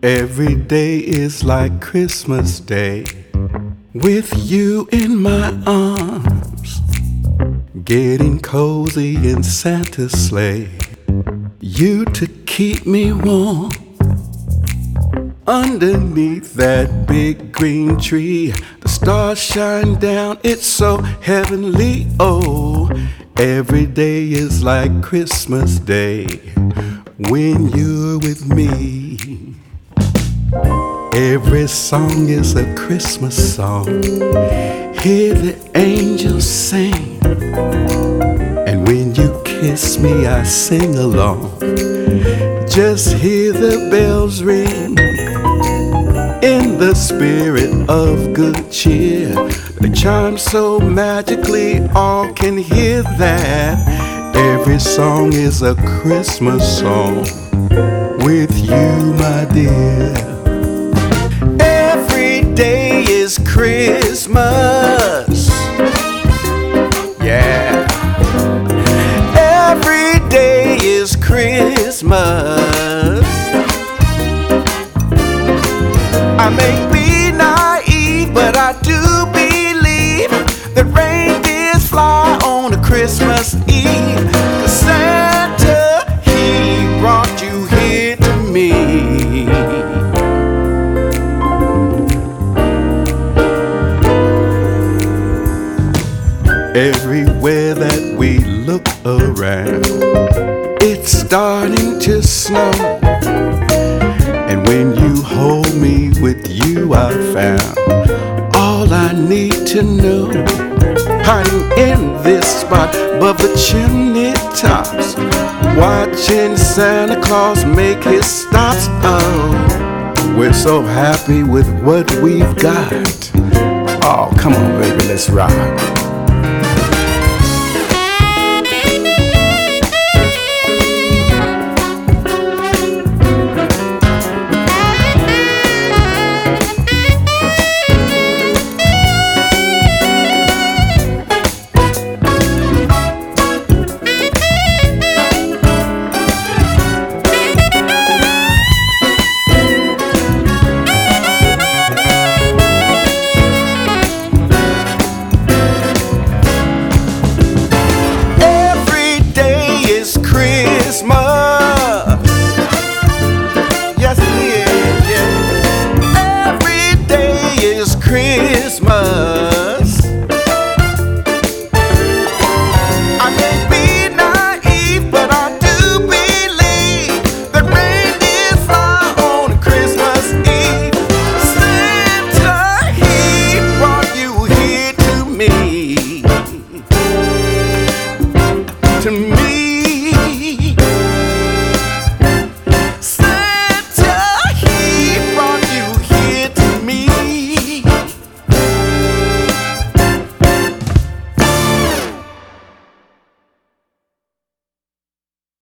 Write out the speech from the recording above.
Every day is like Christmas Day, with you in my arms, getting cozy in Santa's sleigh, you to keep me warm. Underneath that big green tree, the stars shine down, it's so heavenly. Oh, every day is like Christmas Day when you're with me. Every song is a Christmas song. Hear the angels sing, and when you kiss me I sing along. Just hear the bells ring, in the spirit of good cheer. They chime so magically, all can hear that. Every song is a Christmas song with you, my dear. Every day is Christmas, yeah. Every day is Christmas. I may be naive, but I do believe that reindeers fly on a Christmas Eve. 'Cause Santa, he brought you here to me. Everywhere that we look around, it's starting to snow. And when you hold me, with you I found all I need to know. Hiding in this spot above the chimney tops, watching Santa Claus make his stops. Oh, we're so happy with what we've got. Oh, come on, baby, let's rock.